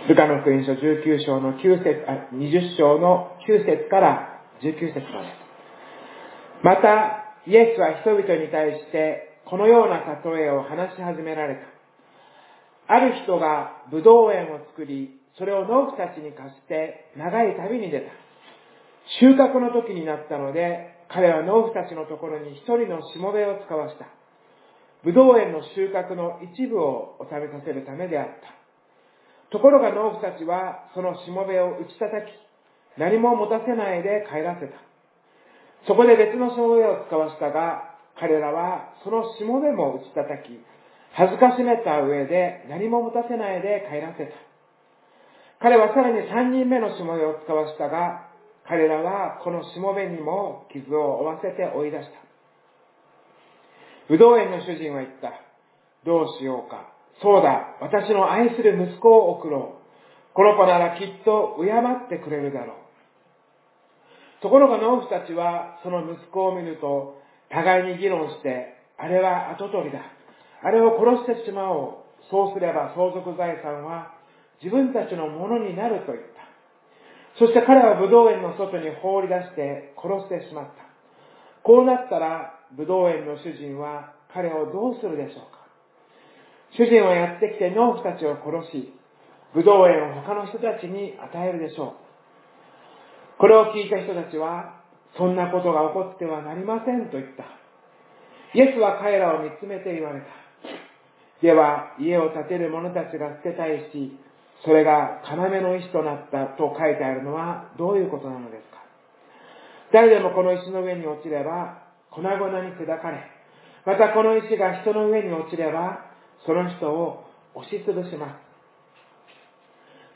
ルカの福音書19章の20章の9節から19節まで。また、イエスは人々に対してこのような例えを話し始められた。ある人がブドウ園を作り、それを農夫たちに貸して長い旅に出た。収穫の時になったので、彼は農夫たちのところに一人のしもべを使わした。ブドウ園の収穫の一部を納めさせるためであった。ところが農夫たちはそのしもべを打ち叩き、何も持たせないで帰らせた。そこで別のしもべを使わしたが、彼らはそのしもべも打ち叩き、恥ずかしめた上で何も持たせないで帰らせた。彼はさらに3人目のしもべを使わしたが、彼らはこのしもべにも傷を負わせて追い出した。ぶどう園の主人は言った。どうしようか。そうだ、私の愛する息子を送ろう。この子ならきっと敬ってくれるだろう。ところが農夫たちはその息子を見ると、互いに議論して、あれは跡取りだ。あれを殺してしまおう。そうすれば相続財産は自分たちのものになると言った。そして彼はブドウ園の外に放り出して殺してしまった。こうなったら、ブドウ園の主人は彼をどうするでしょうか。主人はやってきて農夫たちを殺し、ブドウ園を他の人たちに与えるでしょう。これを聞いた人たちは、そんなことが起こってはなりませんと言った。イエスは彼らを見つめて言われた。では、家を建てる者たちが捨てた石、それが要の石となったと書いてあるのはどういうことなのですか。誰でもこの石の上に落ちれば粉々に砕かれ、またこの石が人の上に落ちればその人を押しつぶします。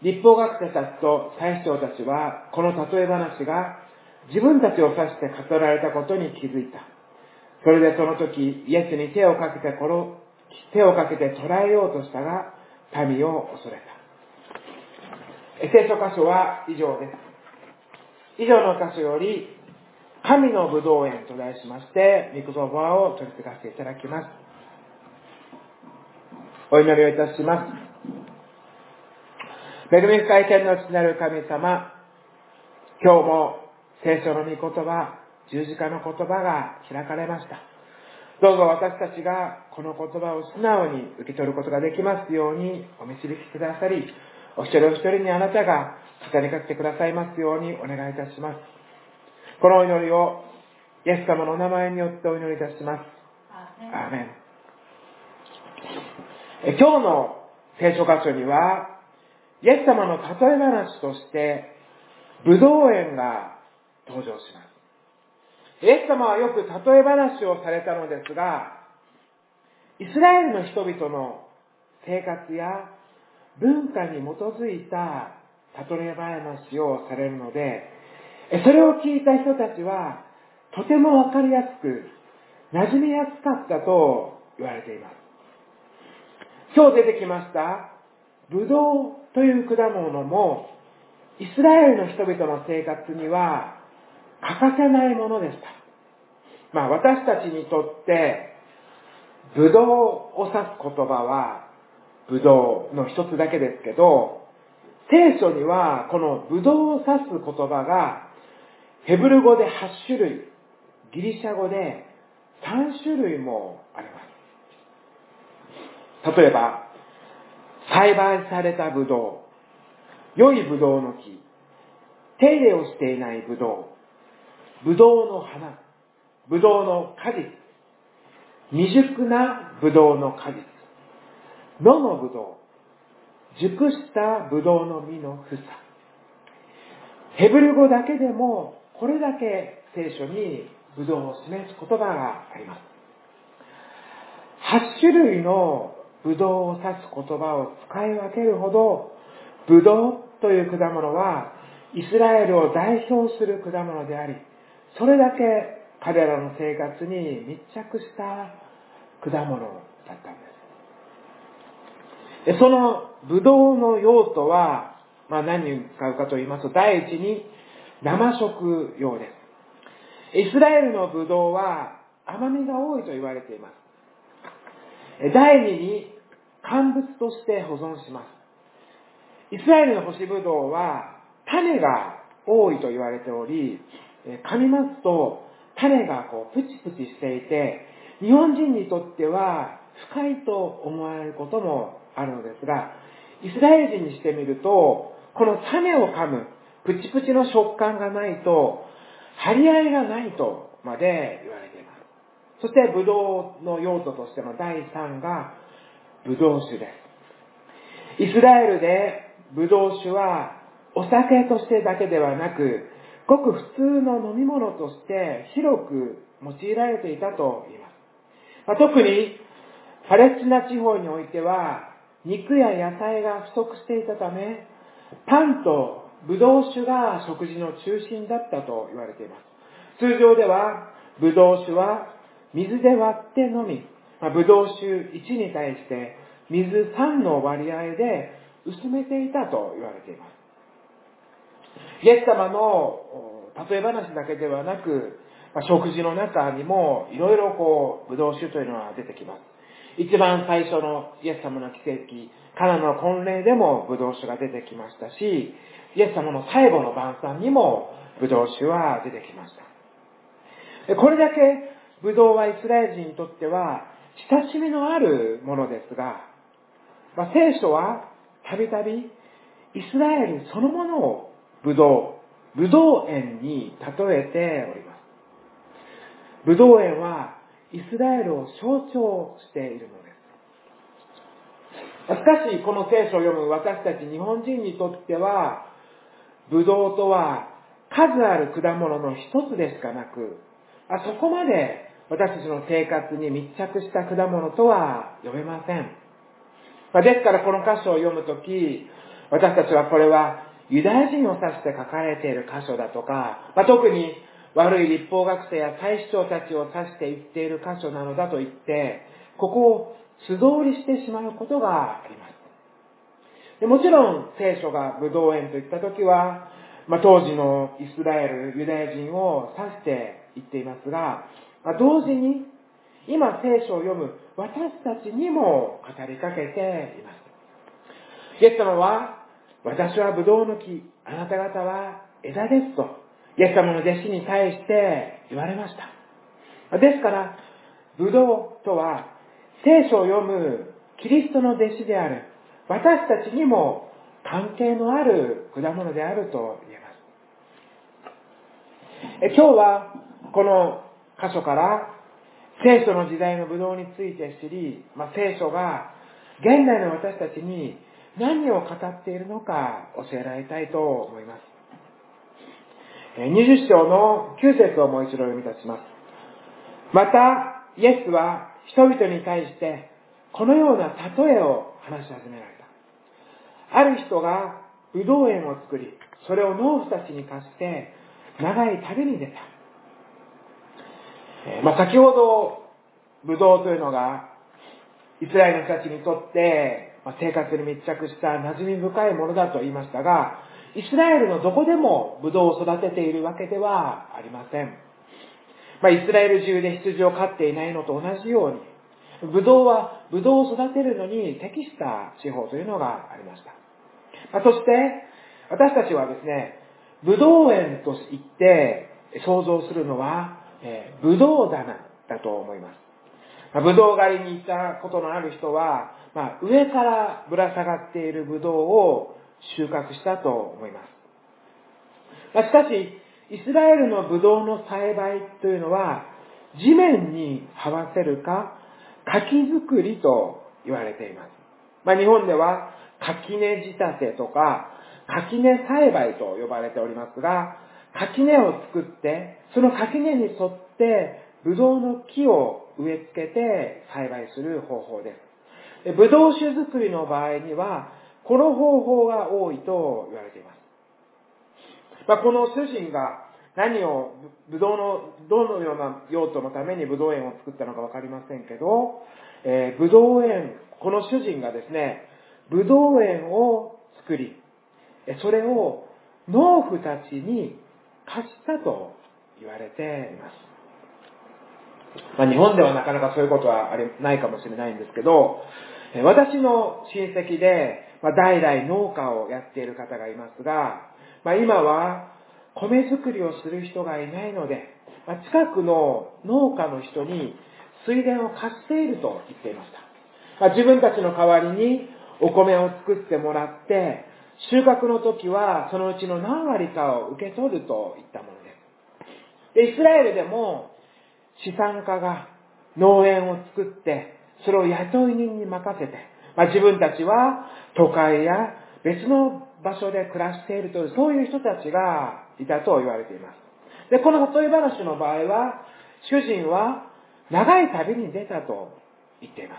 律法学者たちと祭司長たちはこの例え話が自分たちを指して語られたことに気づいた。それでその時イエスに手をかけて捕らえようとしたが民を恐れた。聖書箇所は以上です。以上の箇所より神のぶどう園と題しまして御言葉を取り継がせていただきます。お祈りをいたします。恵み深い天の父なる神様、今日も聖書の御言葉、十字架の言葉が開かれました。どうぞ私たちがこの言葉を素直に受け取ることができますようにお導きくださり、お一人お一人にあなたが語りかけてくださいますようにお願いいたします。このお祈りをイエス様のお名前によってお祈りいたします。アーメン。今日の聖書箇所には、イエス様の例え話として、ぶどう園が登場します。イエス様はよく例え話をされたのですが、イスラエルの人々の生活や文化に基づいた例え話をされるので、それを聞いた人たちはとてもわかりやすく馴染みやすかったと言われています。今日出てきましたブドウという果物もイスラエルの人々の生活には欠かせないものでした。私たちにとってブドウを指す言葉はブドウの一つだけですけど、聖書にはこのブドウを指す言葉がヘブル語で8種類、ギリシャ語で3種類もあります。例えば、栽培されたブドウ、良いブドウの木、手入れをしていないブドウ、ブドウの花、ブドウの果実、未熟なブドウの果実、野のブドウ、熟したブドウの実の房。ヘブル語だけでもこれだけ聖書にブドウを示す言葉があります。8種類のブドウを指す言葉を使い分けるほど、ブドウという果物はイスラエルを代表する果物であり、それだけ彼らの生活に密着した果物だったんです。そのブドウの用途は、何に使うかと言いますと、第一に生食用です。イスラエルのブドウは甘みが多いと言われています。第二に乾物として保存します。 イスラエルの干しぶどうは種が多いと言われており、噛みますと種がプチプチしていて、日本人にとっては不快と思われることもあるのですが、イスラエル人にしてみると、この種を噛むプチプチの食感がないと、張り合いがないとまで言われています。そしてブドウの用途としての第3がブドウ酒です。イスラエルでブドウ酒はお酒としてだけではなく、ごく普通の飲み物として広く用いられていたと言います。特にパレスチナ地方においては肉や野菜が不足していたため、パンとブドウ酒が食事の中心だったと言われています。通常ではブドウ酒は水で割って飲み、ブドウ酒1に対して水3の割合で薄めていたと言われています。イエス様の例え話だけではなく、食事の中にもいろいろブドウ酒というのは出てきます。一番最初のイエス様の奇跡、カナの婚礼でもブドウ酒が出てきましたし、イエス様の最後の晩餐にもブドウ酒は出てきました。これだけブドウはイスラエル人にとっては親しみのあるものですが、聖書はたびたびイスラエルそのものをブドウ園に例えております。ブドウ園はイスラエルを象徴しているのです。しかしこの聖書を読む私たち日本人にとっては、ブドウとは数ある果物の一つでしかなく、そこまで私たちの生活に密着した果物とは読めません。ですからこの箇所を読むとき、私たちはこれはユダヤ人を指して書かれている箇所だとか、特に悪い立法学生や祭司長たちを指して言っている箇所なのだと言って、ここを素通りしてしまうことがあります。もちろん聖書がブドウ園といったときは、当時のイスラエル、ユダヤ人を指して言っていますが、同時に今聖書を読む私たちにも語りかけています。イエス様は、私はブドウの木、あなた方は枝ですと、イエス様の弟子に対して言われました。ですから、ブドウとは聖書を読むキリストの弟子である私たちにも関係のある果物であると言えます。今日はこの箇所から聖書の時代のブドウについて知り、聖書が現代の私たちに何を語っているのか教えられたいと思います。20章の9節をもう一度読み出します。また、イエスは人々に対してこのような例えを話し始められた。ある人がブドウ園を作り、それを農夫たちに貸して長い旅に出た。先ほどブドウというのがイスラエルの人たちにとって生活に密着した馴染み深いものだと言いましたが、イスラエルのどこでもブドウを育てているわけではありません。イスラエル中で羊を飼っていないのと同じように、ブドウはブドウを育てるのに適した地方というのがありました。そして私たちはですね、ブドウ園と言って想像するのはブドウ棚だと思います。ブドウ狩りに行ったことのある人は、上からぶら下がっているブドウを収穫したと思います。しかし、イスラエルのブドウの栽培というのは、地面に這わせるか、柿作りと言われています。日本では垣根仕立てとか、垣根栽培と呼ばれておりますが、垣根を作って、その垣根に沿ってブドウの木を植え付けて栽培する方法です。ブドウ酒作りの場合には、この方法が多いと言われています。この主人が何を、ブドウのどのような用途のためにブドウ園を作ったのかわかりませんけど、ブドウ園、この主人がですね、ブドウ園を作り、それを農夫たちに貸したと言われています。日本ではなかなかそういうことはないかもしれないんですけど、 私の親戚で、代々農家をやっている方がいますが、今は米作りをする人がいないので、近くの農家の人に水田を貸していると言っていました。自分たちの代わりにお米を作ってもらって、収穫の時はそのうちの何割かを受け取るといったものです。で、イスラエルでも資産家が農園を作って、それを雇い人に任せて、自分たちは都会や別の場所で暮らしているという、そういう人たちがいたと言われています。で、この例え話の場合は、主人は長い旅に出たと言っています。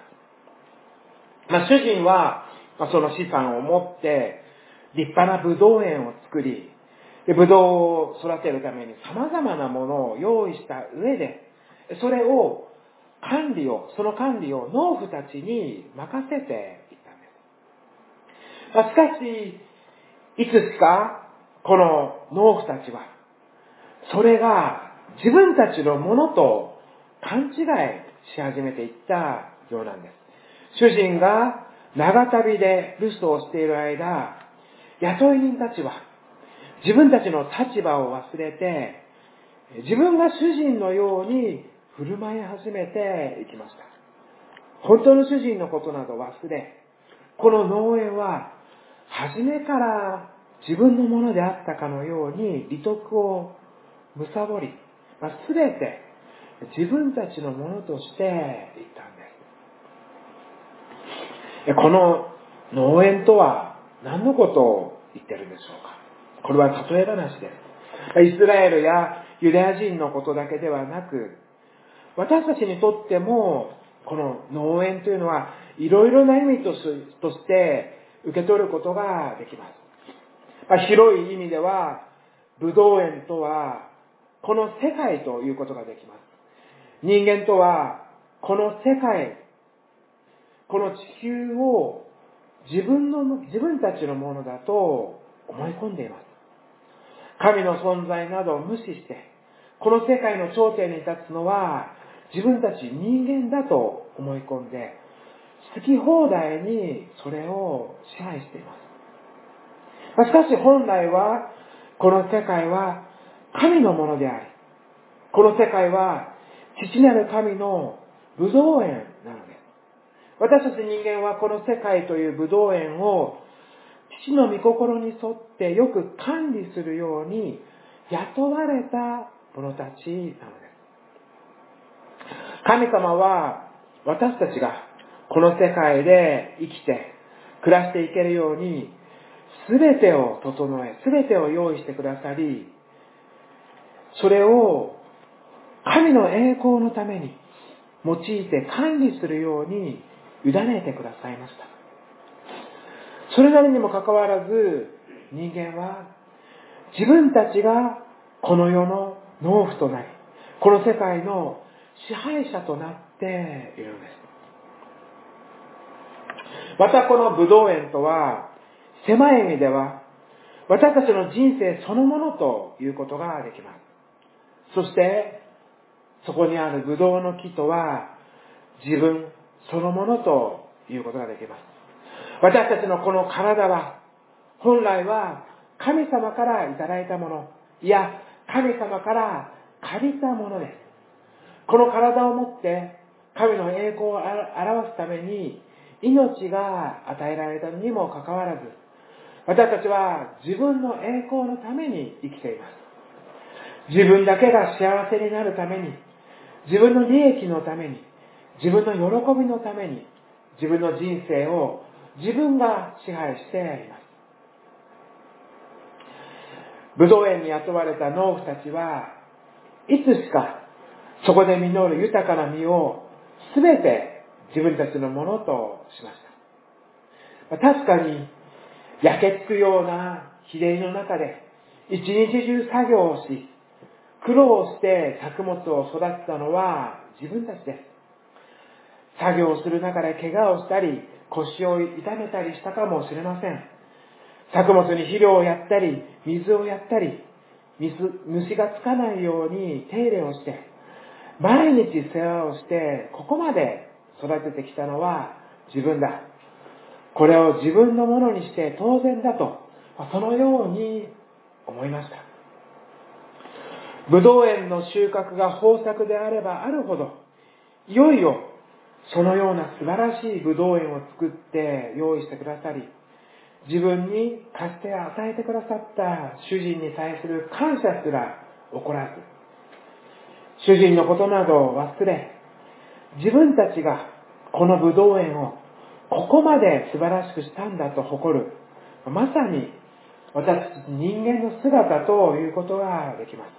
主人は、その資産を持って、立派なブドウ園を作り、でブドウを育てるために様々なものを用意した上で、それをその管理を農夫たちに任せていったんです。しかし、いつしか、この農夫たちは、それが自分たちのものと勘違いし始めていったようなんです。主人が長旅で留守をしている間、雇い人たちは自分たちの立場を忘れて、自分が主人のように振る舞い始めていきました。本当の主人のことなど忘れ、この農園は初めから自分のものであったかのように利得を貪り、すべて自分たちのものとしていったんです。この農園とは何のことを言ってるんでしょうか。これは例え話です。イスラエルやユダヤ人のことだけではなく、私たちにとってもこの農園というのはいろいろな意味として受け取ることができます。広い意味では、ブドウ園とはこの世界ということができます。人間とはこの世界、この地球を自分たちのものだと思い込んでいます。神の存在などを無視して、この世界の頂点に立つのは自分たち人間だと思い込んで、好き放題にそれを支配しています。しかし本来は、この世界は神のものであり、この世界は父なる神のブドウ園なのです。私たち人間はこの世界というブドウ園を父の御心に沿ってよく管理するように雇われた者たちなのです。神様は私たちがこの世界で生きて暮らしていけるように全てを整え、全てを用意してくださり、それを神の栄光のために用いて管理するように委ねてくださいました。それなりにもかかわらず、人間は自分たちがこの世の農夫となり、この世界の支配者となっているのです。またこのブドウ園とは、狭い意味では、私たちの人生そのものということができます。そして、そこにあるブドウの木とは、自分そのものということができます。私たちのこの体は、本来は神様からいただいたもの、いや、神様から借りたものです。この体を持って、神の栄光を表すために、命が与えられたにもかかわらず、私たちは自分の栄光のために生きています。自分だけが幸せになるために、自分の利益のために、自分の喜びのために、自分の人生を自分が支配しています。ブドウ園に雇われた農夫たちはいつしかそこで実る豊かな実をすべて自分たちのものとしました。確かに焼けつくような日照りの中で一日中作業をし、苦労して作物を育てたのは自分たちです。作業をする中で怪我をしたり腰を痛めたりしたかもしれません。作物に肥料をやったり水をやったり、虫がつかないように手入れをして、毎日世話をしてここまで育ててきたのは自分だ。これを自分のものにして当然だと、そのように思いました。ブドウ園の収穫が豊作であればあるほど、いよいよそのような素晴らしいブドウ園を作って用意してくださり、自分に貸して与えてくださった主人に対する感謝すら起こらず、主人のことなどを忘れ、自分たちがこのブドウ園をここまで素晴らしくしたんだと誇る、まさに私たち人間の姿ということができます。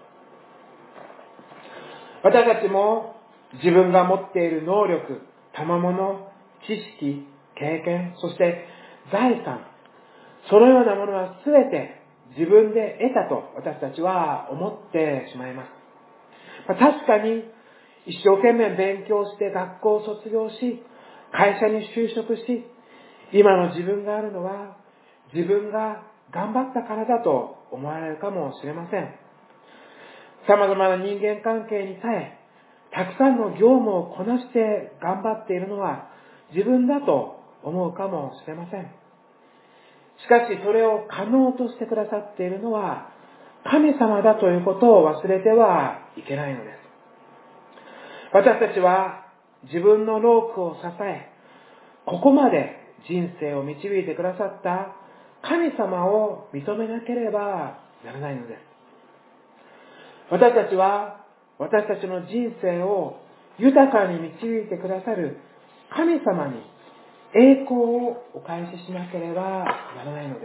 私たちも自分が持っている能力、賜物、知識、経験、そして財産、そのようなものはすべて自分で得たと私たちは思ってしまいます。確かに一生懸命勉強して学校を卒業し、会社に就職し、今の自分があるのは自分が頑張ったからだと思われるかもしれません。様々な人間関係に耐え、たくさんの業務をこなして頑張っているのは自分だと思うかもしれません。しかしそれを可能としてくださっているのは神様だということを忘れてはいけないのです。私たちは自分の労苦を支え、ここまで人生を導いてくださった神様を認めなければならないのです。私たちは私たちの人生を豊かに導いてくださる神様に栄光をお返ししなければならないのです。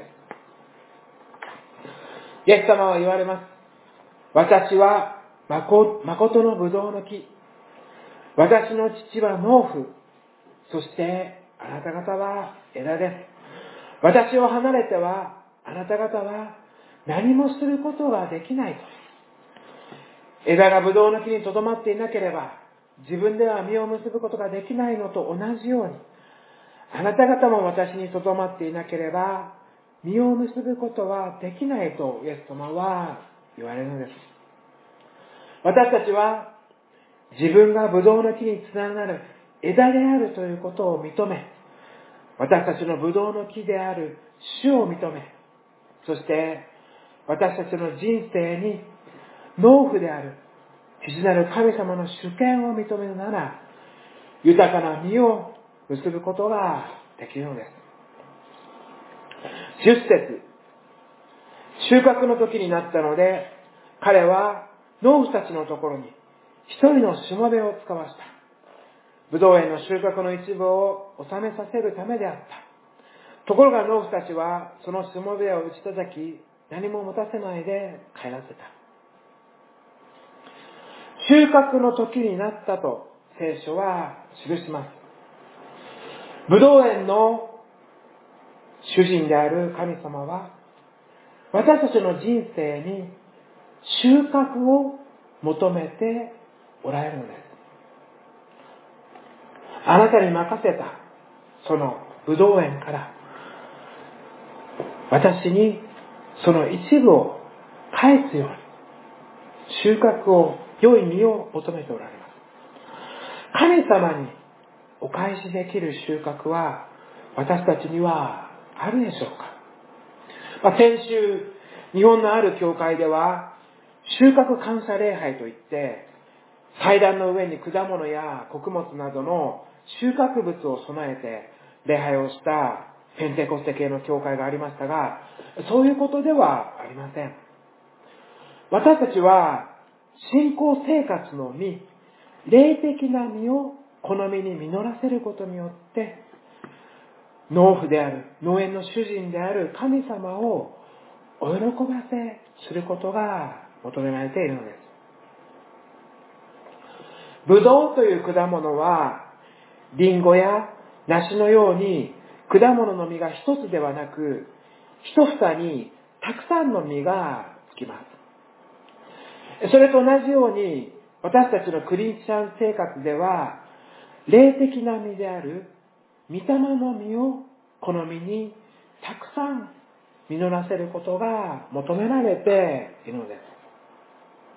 イエス様は言われます。私は誠のブドウの木。私の父は農夫。そしてあなた方は枝です。私を離れてはあなた方は何もすることができないと。枝がブドウの木にとどまっていなければ自分では実を結ぶことができないのと同じように、あなた方も私にとどまっていなければ実を結ぶことはできないとイエス様は言われるのです。私たちは自分がブドウの木につながる枝であるということを認め、私たちのブドウの木である主を認め、そして私たちの人生に農夫である父なる神様の主権を認めるなら、豊かな実を結ぶことができるのです。10節、収穫の時になったので、彼は農夫たちのところに一人のしもべを使わした。ブドウ園の収穫の一部を収めさせるためであった。ところが農夫たちはそのしもべを打ち叩き、何も持たせないで帰らせた。収穫の時になったと聖書は記します。ブドウ園の主人である神様は、私たちの人生に収穫を求めておられるのです。あなたに任せたそのブドウ園から私にその一部を返すように、収穫を、良い実を求めておられます。神様にお返しできる収穫は私たちにはあるでしょうか。先週、日本のある教会では収穫感謝礼拝といって、祭壇の上に果物や穀物などの収穫物を備えて礼拝をしたペンテコステ系の教会がありましたが、そういうことではありません。私たちは信仰生活の実、霊的な実をこの実に実らせることによって、農夫である、農園の主人である神様をお喜ばせすることが求められているのです。ブドウという果物は、リンゴや梨のように果物の実が一つではなく、一房にたくさんの実がつきます。それと同じように、私たちのクリスチャン生活では、霊的な実である御霊の実をこの実にたくさん実らせることが求められているのです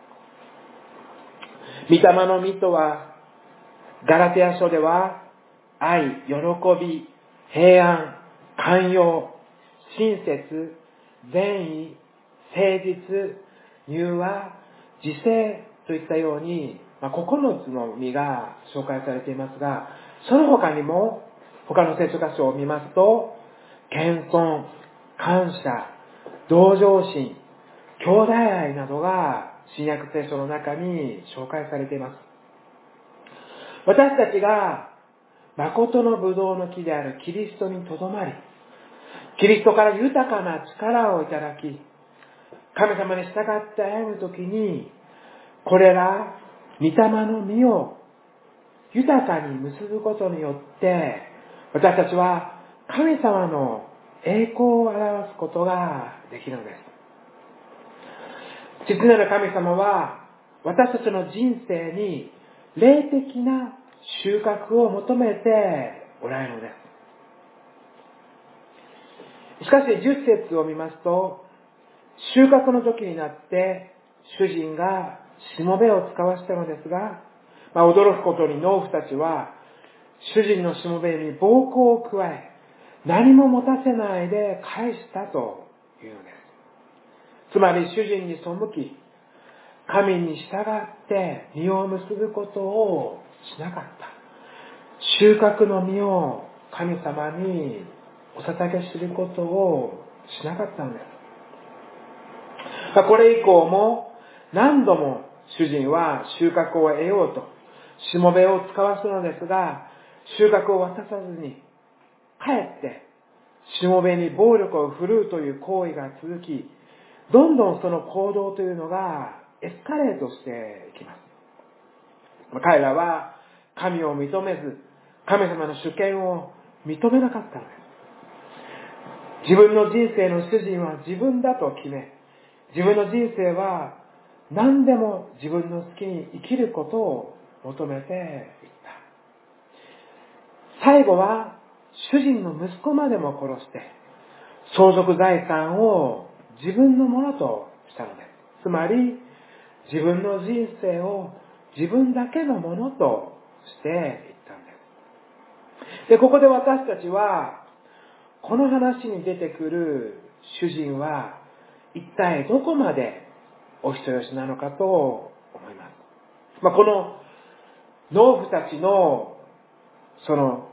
。御霊の実とは、ガラテヤ書では愛、喜び、平安、寛容、親切、善意、誠実、柔和、自制といったように、9つの実が紹介されていますが、その他にも、他の聖書箇所を見ますと、謙遜、感謝、同情心、兄弟愛などが新約聖書の中に紹介されています。私たちが誠のブドウの木であるキリストにとどまり、キリストから豊かな力をいただき、神様に従って歩むときに、これら御霊の実を豊かに結ぶことによって、私たちは神様の栄光を表すことができるのです。父なる神様は私たちの人生に霊的な収穫を求めておられるのです。しかし10節を見ますと、収穫の時になって主人がしもべを使わしたのですが、驚くことに農夫たちは主人のしもべに暴行を加え、何も持たせないで返したというのです。つまり主人に背き、神に従って実を結ぶことをしなかった。収穫の実を神様にお捧げすることをしなかったのです。これ以降も何度も主人は収穫を得ようとしもべを使わすのですが、収穫を渡さずにかえってしもべに暴力を振るうという行為が続き、どんどんその行動というのがエスカレートしていきます。彼らは神を認めず、神様の主権を認めなかったのです。自分の人生の主人は自分だと決め、自分の人生は何でも自分の好きに生きることを求めていった。最後は主人の息子までも殺して相続財産を自分のものとしたのです。つまり自分の人生を自分だけのものとしていったんです。で、ここで私たちはこの話に出てくる主人は一体どこまでお人よしなのかと思います。この農夫たちのその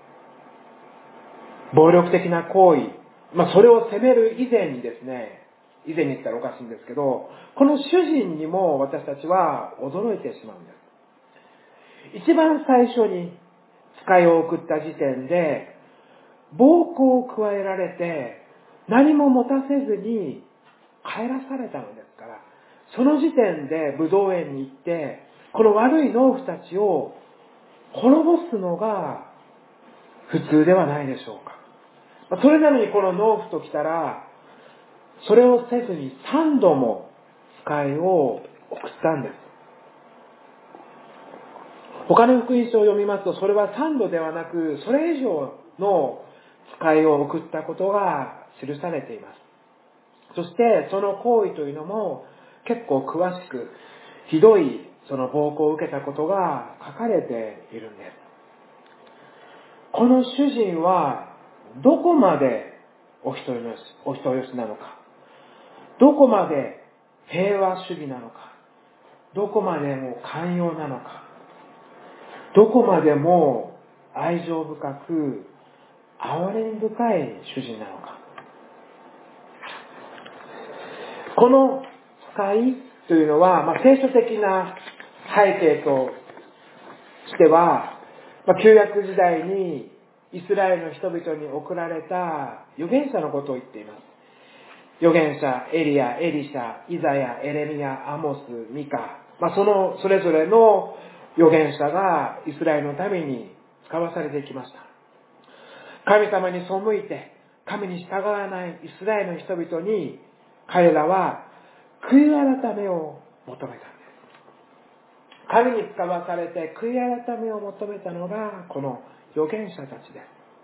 暴力的な行為、それを責める以前にですね、以前に言ったらおかしいんですけど、この主人にも私たちは驚いてしまうんです。一番最初に使いを送った時点で、暴行を加えられて何も持たせずに帰らされたのですから、その時点でブドウ園に行って、この悪い農夫たちを滅ぼすのが普通ではないでしょうか。それなのにこの農夫ときたら、それをせずに3度も使いを送ったんです。他の福音書を読みますと、それは3度ではなく、それ以上の使いを送ったことが記されています。そしてその行為というのも結構詳しく、ひどいその暴行を受けたことが書かれているんです。この主人はどこまでお人よしなのか、どこまで平和主義なのか、どこまでも寛容なのか、どこまでも愛情深く憐れみ深い主人なのか。この使いというのは、聖書的な背景としては、旧約時代にイスラエルの人々に送られた預言者のことを言っています。預言者、エリア、エリシャ、イザヤ、エレミヤ、アモス、ミカ、それぞれの預言者がイスラエルの民に使わされてきました。神様に背いて、神に従わないイスラエルの人々に、彼らは悔い改めを求めたんです。神に使わされて悔い改めを求めたのがこの預言者たちです。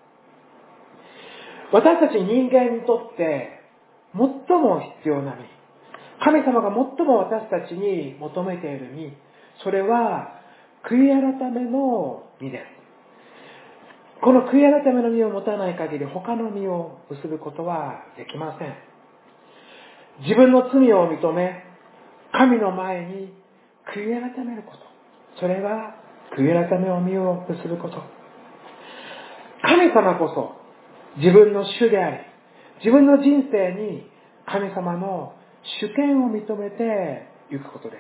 私たち人間にとって最も必要な実、神様が最も私たちに求めている実、それは悔い改めの実です。 この悔い改めの実を持たない限り他の実を結ぶことはできません。自分の罪を認め、神の前に悔い改めること。それが悔い改めの実を結ぶこと。神様こそ自分の主であり、自分の人生に神様の主権を認めていくことです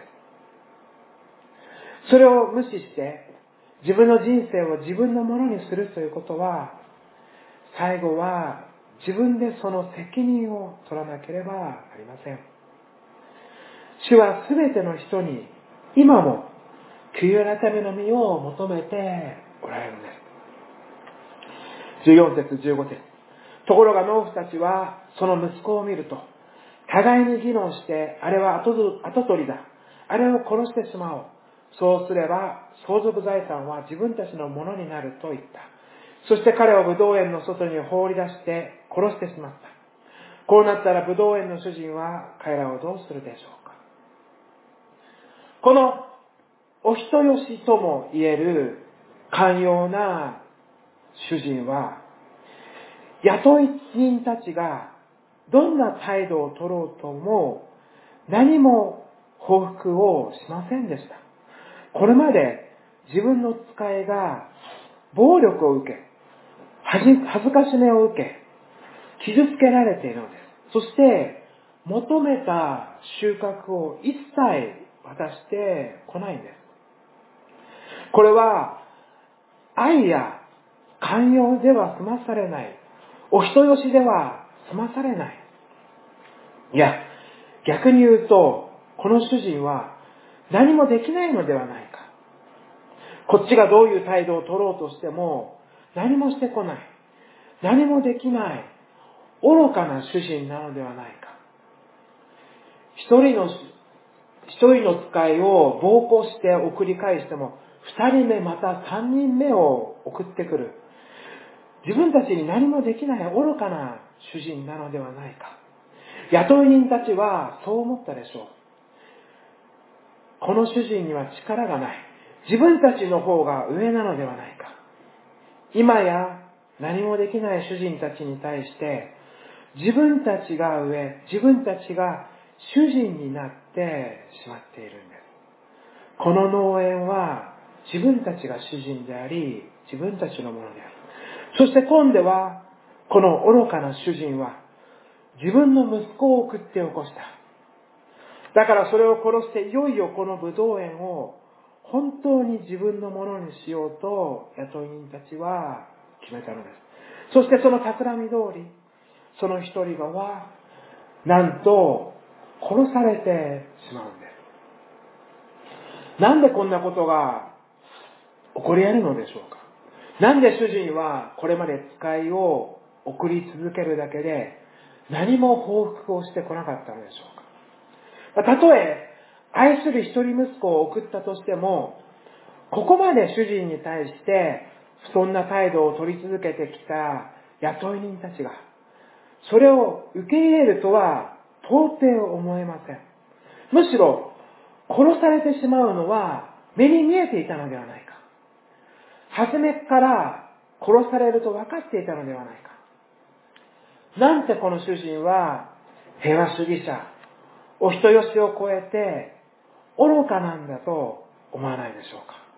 。それを無視して自分の人生を自分のものにするということは、最後は自分でその責任を取らなければなりません。主はすべての人に今も悔い改めの実を求めておられるんです。14節15節。ところが農夫たちはその息子を見ると、互いに議論して、あれは跡取りだ、あれを殺してしまおう。そうすれば相続財産は自分たちのものになると言った。そして彼をブドウ園の外に放り出して殺してしまった。こうなったらブドウ園の主人は彼らをどうするでしょうか。このお人よしとも言える寛容な主人は、雇い人たちがどんな態度を取ろうとも何も報復をしませんでした。これまで自分の使いが暴力を受け、恥ずかしめを受け、傷つけられているのです。そして求めた収穫を一切渡してこないんです。これは愛や寛容では済まされない、お人よしでは済まされない。いや、逆に言うと、この主人は何もできないのではないか。こっちがどういう態度を取ろうとしても何もしてこない、何もできない愚かな主人なのではないか。一人の使いを暴行して送り返しても、二人目また三人目を送ってくる。自分たちに何もできない愚かな主人なのではないか。雇い人たちはそう思ったでしょう。この主人には力がない。自分たちの方が上なのではないか。今や何もできない主人たちに対して、自分たちが上、自分たちが主人になってしまっているんです。この農園は自分たちが主人であり、自分たちのものである。そして今度は、この愚かな主人は自分の息子を送って起こした。だからそれを殺して、いよいよこのブドウ園を本当に自分のものにしようと雇い人たちは決めたのです。そしてその企み通り、その一人はなんと殺されてしまうんです。なんでこんなことが起こり得るのでしょうか。なんで主人はこれまで使いを送り続けるだけで何も報復をしてこなかったのでしょうか。たとえ愛する一人息子を送ったとしても、ここまで主人に対してそんな態度を取り続けてきた雇い人たちがそれを受け入れるとは到底思えません。むしろ殺されてしまうのは目に見えていたのではないか。初めから殺されると分かっていたのではないか。なんてこの主人は平和主義者、お人よしを超えて愚かなんだと思わないでしょうか。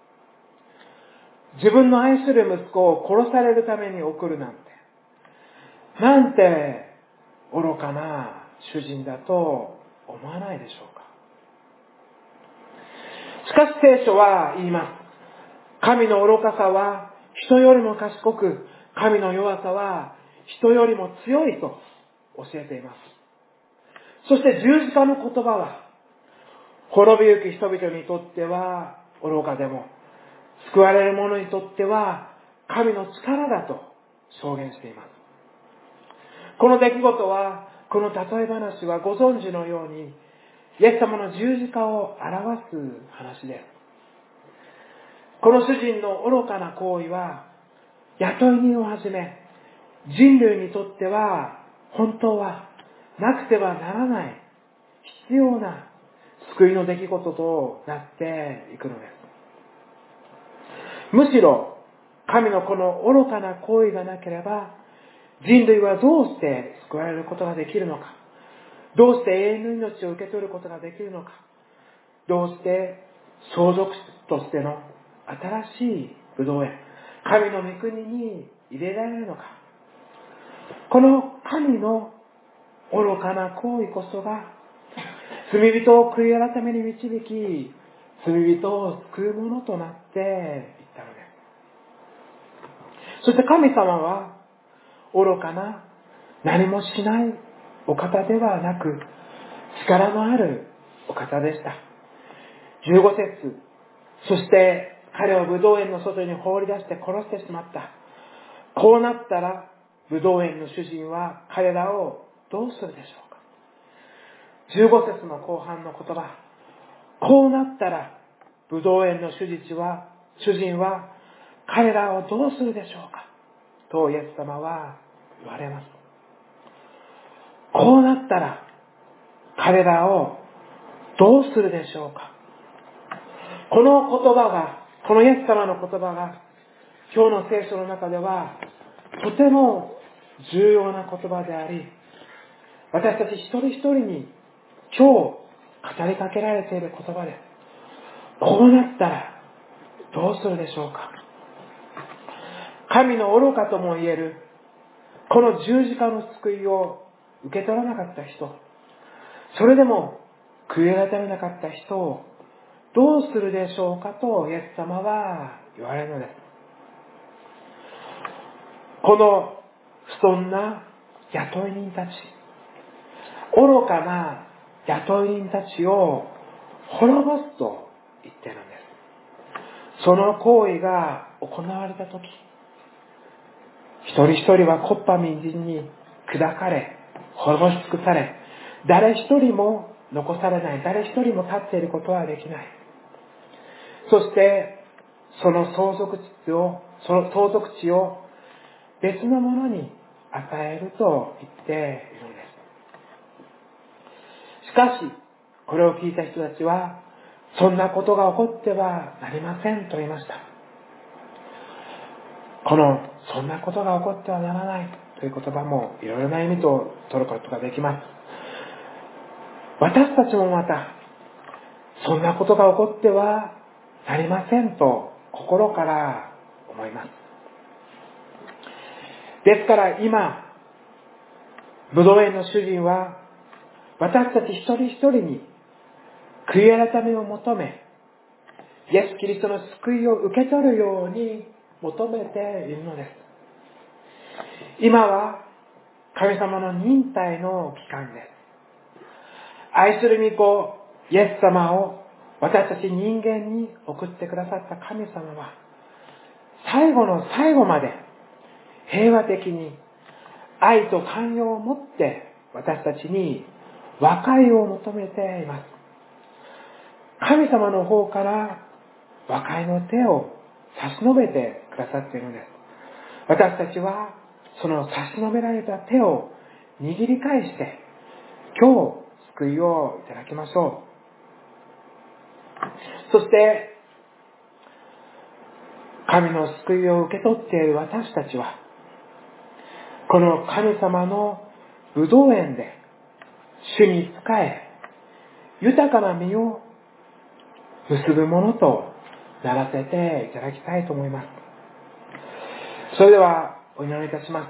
自分の愛する息子を殺されるために送るなんて愚かな主人だと思わないでしょうか。しかし聖書は言います。神の愚かさは人よりも賢く、神の弱さは人よりも強いと教えています。そして十字架の言葉は、滅びゆく人々にとっては愚かでも、救われる者にとっては神の力だと証言しています。この出来事は、この例え話はご存知のように、イエス様の十字架を表す話です。この主人の愚かな行為は、雇い人をはじめ、人類にとっては、本当はなくてはならない、必要な救いの出来事となっていくのです。むしろ、 神のこの愚かな行為がなければ、人類はどうして救われることができるのか、どうして永遠の命を受け取ることができるのか、どうして相続としての新しいブドウ園、神の御国に入れられるのか。この神の愚かな行為こそが、罪人を悔い改めに導き、罪人を救うものとなっていったのです。そして神様は、愚かな、何もしないお方ではなく、力のあるお方でした。15節、そして彼をブドウ園の外に放り出して殺してしまった。こうなったら、ブドウ園の主人は彼らをどうするでしょうか。15節の後半の言葉、こうなったら、ブドウ園の主人は彼らをどうするでしょうかとイエス様は言われます。こうなったら、彼らをどうするでしょうか。この言葉が、このイエス様の言葉が、今日の聖書の中では、とても重要な言葉であり、私たち一人一人に今日語りかけられている言葉です。こうなったらどうするでしょうか。神の愚かとも言える、この十字架の救いを受け取らなかった人、それでも悔い改めなかった人をどうするでしょうかとイエス様は言われるのです。この不遜な雇い人たち、愚かな雇い人たちを滅ぼすと言っているんです。その行為が行われたとき、一人一人は木っ端みじんに砕かれ、滅ぼし尽くされ、誰一人も残されない、誰一人も立っていることはできない。そして、その相続地を別のものに与えると言っているのです。しかし、これを聞いた人たちは、そんなことが起こってはなりませんと言いました。そんなことが起こってはならないという言葉もいろいろな意味と取ることができます。私たちもまた、そんなことが起こってはなりませんと心から思います。ですから今、ブドウ園の主人は私たち一人一人に悔い改めを求め、イエス・キリストの救いを受け取るように求めているのです。今は神様の忍耐の期間です。愛する御子イエス様を私たち人間に送ってくださった神様は、最後の最後まで平和的に愛と寛容を持って私たちに和解を求めています。神様の方から和解の手を差し伸べてくださっているのです。私たちはその差し伸べられた手を握り返して今日救いをいただきましょう。そして神の救いを受け取っている私たちは、この神様のブドウ園で主に仕え、豊かな実を結ぶものとならせていただきたいと思います。それではお祈りいたします。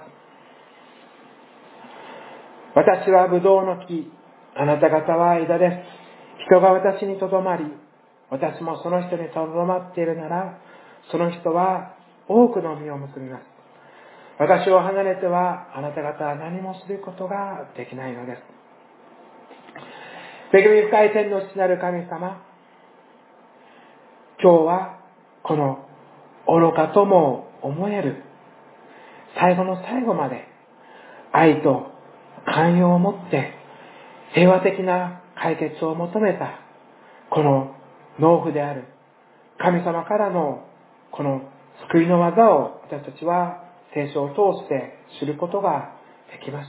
私はブドウの木、あなた方は枝です。人が私にとどまり、私もその人にとどまっているなら、その人は多くの実を結びます。私を離れてはあなた方は何もすることができないのです。恵み深い天の父なる神様、今日はこの愚かとも思える最後の最後まで愛と寛容を持って平和的な解決を求めたこの農夫である神様からのこの救いの技を私たちは聖書を通して知ることができました。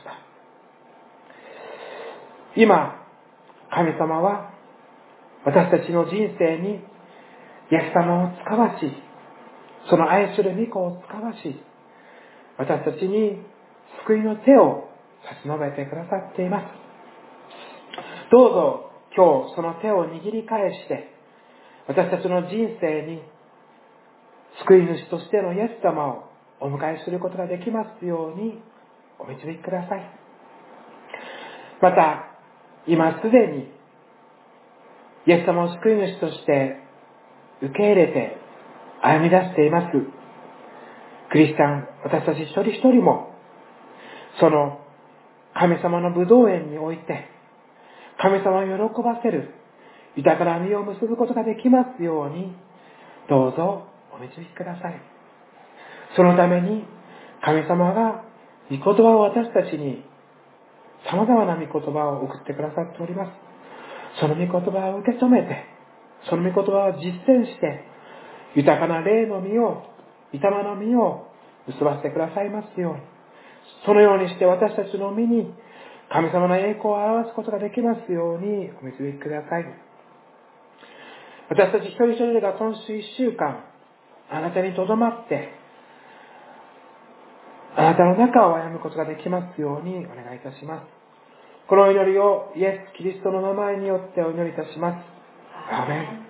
今、神様は私たちの人生にイエス様を使わし、 その愛する御子を使わし、私たちに救いの手を差し伸べてくださっています。どうぞ今日その手を握り返して、私たちの人生に救い主としてのイエス様をお迎えすることができますようにお導きください。また、今すでにイエス様を救い主として受け入れて歩み出していますクリスチャン、私たち一人一人も、その神様の葡萄園において、神様を喜ばせる豊かな実を結ぶことができますように、どうぞお導きください。そのために神様が御言葉を私たちに様々な御言葉を送ってくださっております。その御言葉を受け止めて、その御言葉を実践して、豊かな霊の実を、御霊の実を結ばせてくださいますように。そのようにして私たちの身に神様の栄光を表すことができますようにお導きください。私たち一人一人が今週一週間、あなたにとどまって、あなたの中を歩むことができますようにお願いいたします。この祈りをイエス・キリストの名前によってお祈りいたします。アーメン。